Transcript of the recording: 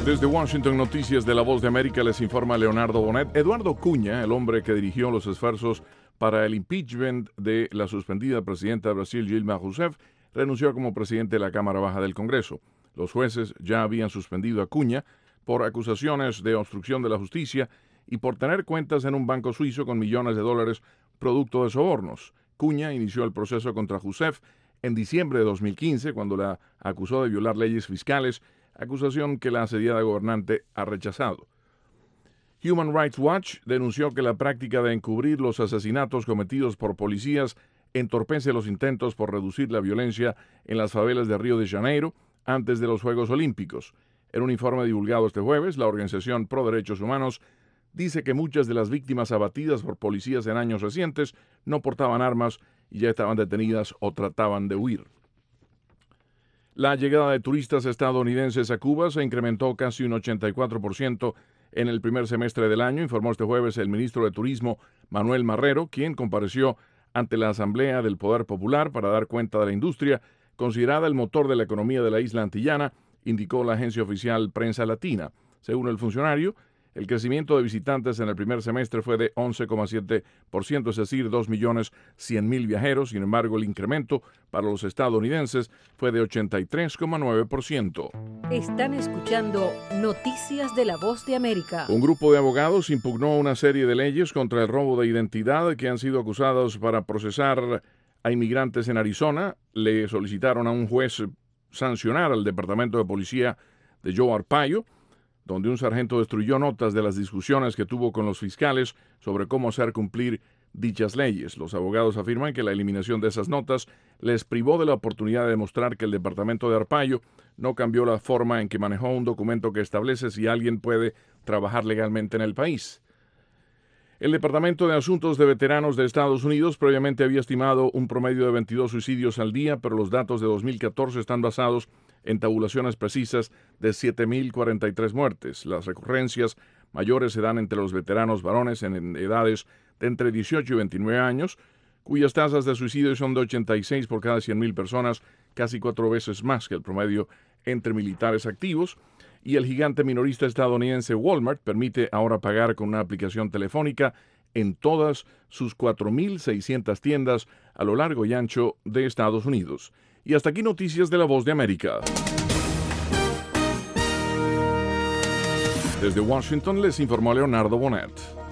Desde Washington, Noticias de la Voz de América, les informa Leonardo Bonet. Eduardo Cunha, el hombre que dirigió los esfuerzos para el impeachment de la suspendida presidenta de Brasil, Dilma Rousseff, renunció como presidente de la Cámara Baja del Congreso. Los jueces ya habían suspendido a Cunha por acusaciones de obstrucción de la justicia y por tener cuentas en un banco suizo con millones de dólares producto de sobornos. Cunha inició el proceso contra Rousseff en diciembre de 2015, cuando la acusó de violar leyes fiscales, acusación que la asediada gobernante ha rechazado. Human Rights Watch denunció que la práctica de encubrir los asesinatos cometidos por policías entorpece los intentos por reducir la violencia en las favelas de Río de Janeiro antes de los Juegos Olímpicos. En un informe divulgado este jueves, la organización Pro Derechos Humanos dice que muchas de las víctimas abatidas por policías en años recientes no portaban armas y ya estaban detenidas o trataban de huir. La llegada de turistas estadounidenses a Cuba se incrementó casi un 84% en el primer semestre del año, informó este jueves el ministro de Turismo, Manuel Marrero, quien compareció ante la Asamblea del Poder Popular para dar cuenta de la industria, considerada el motor de la economía de la isla antillana, indicó la agencia oficial Prensa Latina. Según el funcionario, el crecimiento de visitantes en el primer semestre fue de 11,7%, es decir, 2.100.000 viajeros. Sin embargo, el incremento para los estadounidenses fue de 83,9%. Están escuchando Noticias de la Voz de América. Un grupo de abogados impugnó una serie de leyes contra el robo de identidad que han sido acusados para procesar a inmigrantes en Arizona. Le solicitaron a un juez sancionar al Departamento de Policía de Joe Arpaio, donde un sargento destruyó notas de las discusiones que tuvo con los fiscales sobre cómo hacer cumplir dichas leyes. Los abogados afirman que la eliminación de esas notas les privó de la oportunidad de demostrar que el departamento de Arpaio no cambió la forma en que manejó un documento que establece si alguien puede trabajar legalmente en el país. El Departamento de Asuntos de Veteranos de Estados Unidos previamente había estimado un promedio de 22 suicidios al día, pero los datos de 2014 están basados en tabulaciones precisas de 7.043 muertes. Las recurrencias mayores se dan entre los veteranos varones en edades de entre 18 y 29 años, cuyas tasas de suicidio son de 86 por cada 100.000 personas, casi 4 veces más que el promedio entre militares activos. Y el gigante minorista estadounidense Walmart permite ahora pagar con una aplicación telefónica en todas sus 4.600 tiendas a lo largo y ancho de Estados Unidos. Y hasta aquí Noticias de la Voz de América. Desde Washington les informó Leonardo Bonet.